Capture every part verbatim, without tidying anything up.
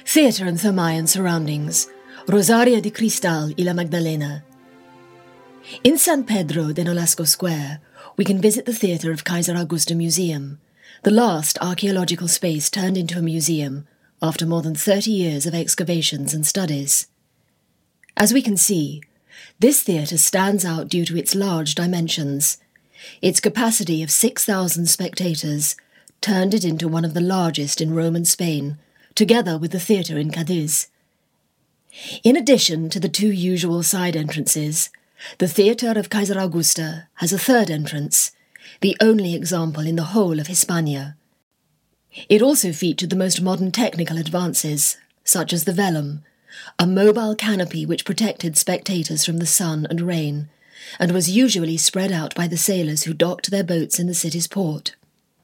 Theatre and Thermae and surroundings, Rosaria di Cristal y la Magdalena. In San Pedro de Nolasco Square, we can visit the theatre of Kaiser Augusta Museum, the last archaeological space turned into a museum after more than thirty years of excavations and studies. As we can see, this theatre stands out due to its large dimensions. Its capacity of six thousand spectators turned it into one of the largest in Roman Spain, together with the theatre in Cadiz. In addition to the two usual side entrances, the theatre of Kaiser Augusta has a third entrance, the only example in the whole of Hispania. It also featured the most modern technical advances, such as the velum, a mobile canopy which protected spectators from the sun and rain, and was usually spread out by the sailors who docked their boats in the city's port.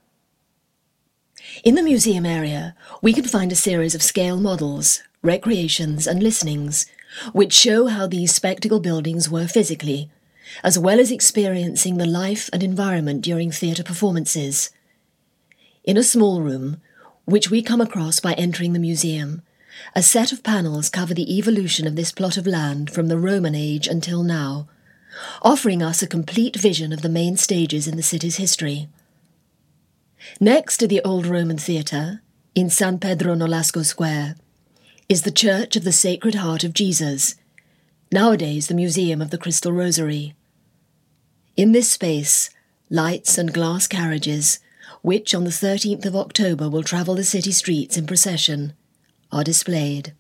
In the museum area, we can find a series of scale models, recreations and listenings, which show how these spectacle buildings were physically, as well as experiencing the life and environment during theatre performances. In a small room, which we come across by entering the museum, a set of panels cover the evolution of this plot of land from the Roman age until now, offering us a complete vision of the main stages in the city's history. Next to the old Roman theatre, in San Pedro Nolasco Square, is the Church of the Sacred Heart of Jesus, nowadays the Museum of the Crystal Rosary. In this space, lights and glass carriages, which on the thirteenth of October will travel the city streets in procession, are displayed.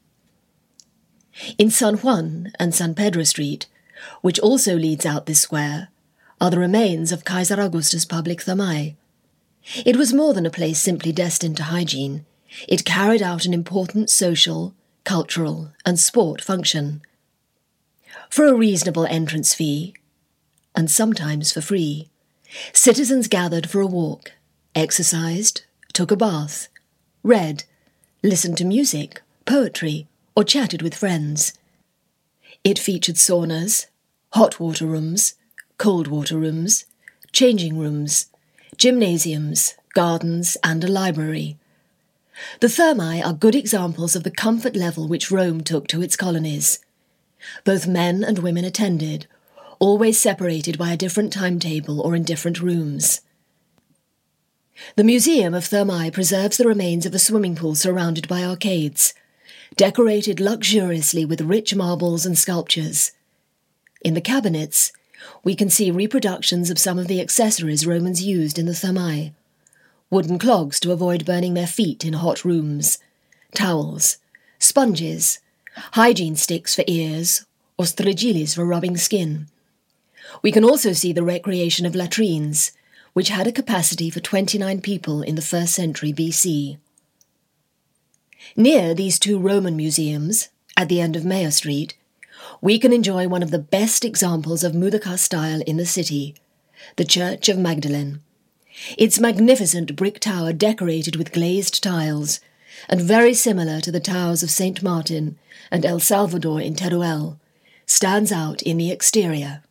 In San Juan and San Pedro Street, which also leads out this square, are the remains of Kaiser Augusta's public Thermae. It was more than a place simply destined to hygiene. It carried out an important social, cultural and sport function. For a reasonable entrance fee, and sometimes for free, citizens gathered for a walk, exercised, took a bath, read, listened to music, poetry, or chatted with friends. It featured saunas, hot water rooms, cold water rooms, changing rooms, gymnasiums, gardens, and a library. The Thermae are good examples of the comfort level which Rome took to its colonies. Both men and women attended, always separated by a different timetable or in different rooms. The Museum of Thermae preserves the remains of a swimming pool surrounded by arcades, decorated luxuriously with rich marbles and sculptures. In the cabinets, we can see reproductions of some of the accessories Romans used in the Thermae: wooden clogs to avoid burning their feet in hot rooms, towels, sponges, hygiene sticks for ears, or strigilis for rubbing skin. We can also see the recreation of latrines, which had a capacity for twenty-nine people in the first century B C. Near these two Roman museums, at the end of Mayor Street, we can enjoy one of the best examples of Mudéjar style in the city, the Church of Magdalen. Its magnificent brick tower decorated with glazed tiles, and very similar to the towers of Saint Martin and El Salvador in Teruel, stands out in the exterior.